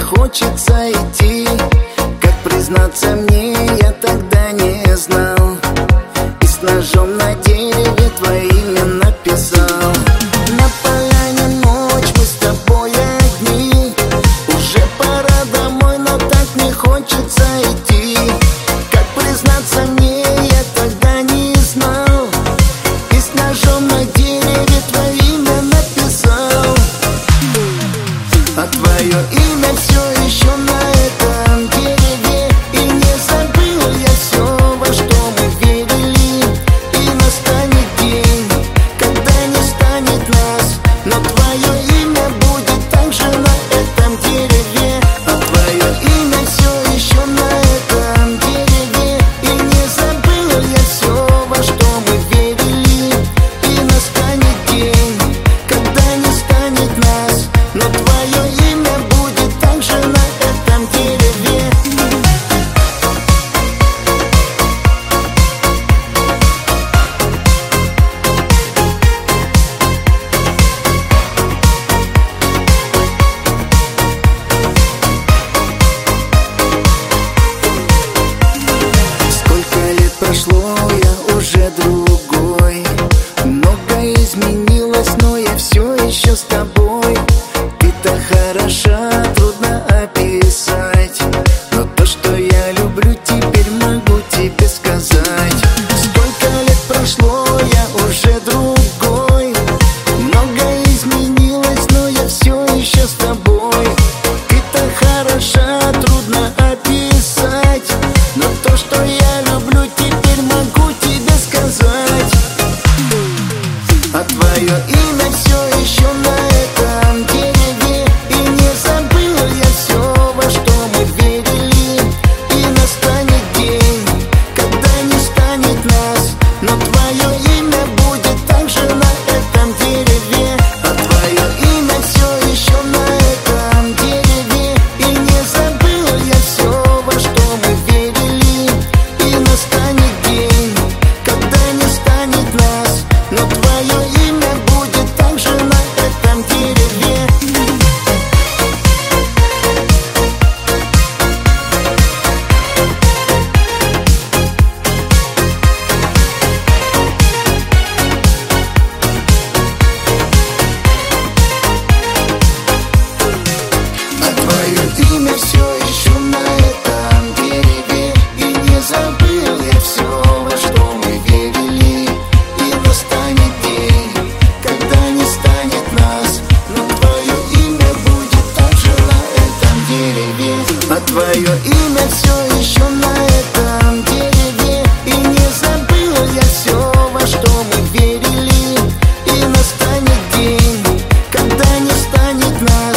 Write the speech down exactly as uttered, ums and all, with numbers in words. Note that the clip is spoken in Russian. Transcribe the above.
хочется идти. Как признаться мне, я тогда не знал, и с ножом на дереве твое имя написал. На поляне ночь, мы с тобой одни. Уже пора домой, но так не хочется идти. Как признаться мне, я тогда не знал, и с ножом на дереве твое имя написал. А твое имя все еще на этом дереве, и не забыл я все, во что мы верили. И настанет день, когда не станет нас, но твое имя будет также на этом дереве. А твое имя все еще на этом дереве, и не забыл я все, во что мы верили. И настанет день, когда не станет нас, но твое имя будет также на этом дереве. Сколько лет прошло, я уже другой. Многое изменилось, но я все еще с тобой. Ты так хороша, трудно описать, но то, что я люблю, теперь могу тебе сказать. Сколько лет прошло, я уже другой. Многое изменилось, но я все еще с тобой. Ты так хороша, трудно описать, но то, что я люблю, теперь могу тебе сказать. А твое имя все еще на этом дереве, и не забыл я все, во что мы верили. И настанет день, когда не станет нас, но твое имя будет также на этом дереве. А твое имя все еще на этом дереве, и не забыл я все, во что мы верили. И настанет день, когда не станет нас, но твое имя будет также на этом дереве. А твое имя все еще на этом дереве, и не забыл я все, во что мы верили. И настанет день, когда не станет нас, но твое имя будет также на этом дереве. А твое имя все еще на этом дереве, и не забыл я все, во что мы верили. И настанет день, когда не станет нас,